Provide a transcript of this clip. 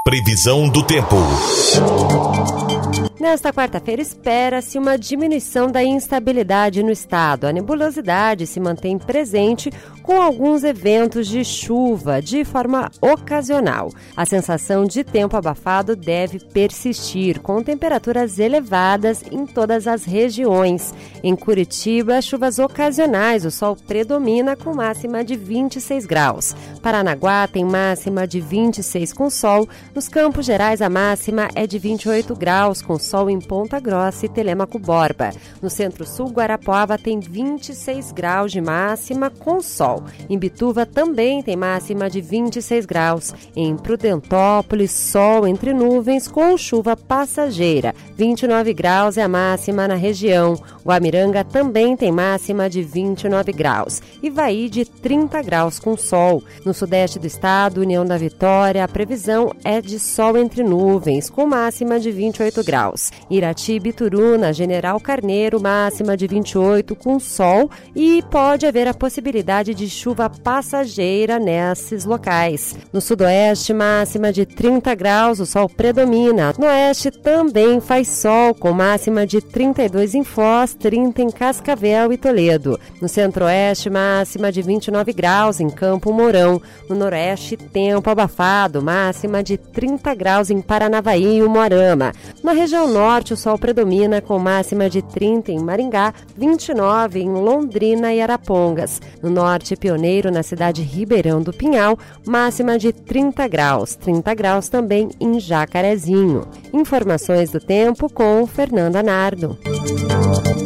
Previsão do tempo. Nesta quarta-feira, espera-se uma diminuição da instabilidade no estado. A nebulosidade se mantém presente com alguns eventos de chuva de forma ocasional. A sensação de tempo abafado deve persistir, com temperaturas elevadas em todas as regiões. Em Curitiba, chuvas ocasionais, o sol predomina com máxima de 26 graus. Paranaguá tem máxima de 26 com sol. Nos Campos Gerais, a máxima é de 28 graus, com sol em Ponta Grossa e Telêmaco Borba. No Centro-Sul, Guarapuava tem 26 graus de máxima com sol. Em Bituva também tem máxima de 26 graus. Em Prudentópolis, sol entre nuvens com chuva passageira. 29 graus é a máxima na região. Guamiranga também tem máxima de 29 graus. Ivaí de 30 graus com sol. No sudeste do estado, União da Vitória, a previsão é de sol entre nuvens, com máxima de 28 graus. Irati, Bituruna, General Carneiro, máxima de 28 com sol e pode haver a possibilidade de chuva passageira nesses locais. No sudoeste, máxima de 30 graus, o sol predomina. No oeste também faz sol, com máxima de 32 em Foz, 30 em Cascavel e Toledo. No centro-oeste, máxima de 29 graus em Campo Mourão. No noroeste, tempo abafado, máxima de 30 graus em Paranavaí e Umuarama. Na região norte, o sol predomina com máxima de 30 em Maringá, 29 em Londrina e Arapongas. No norte, pioneiro na cidade Ribeirão do Pinhal, máxima de 30 graus. 30 graus também em Jacarezinho. Informações do tempo com Fernanda Nardo.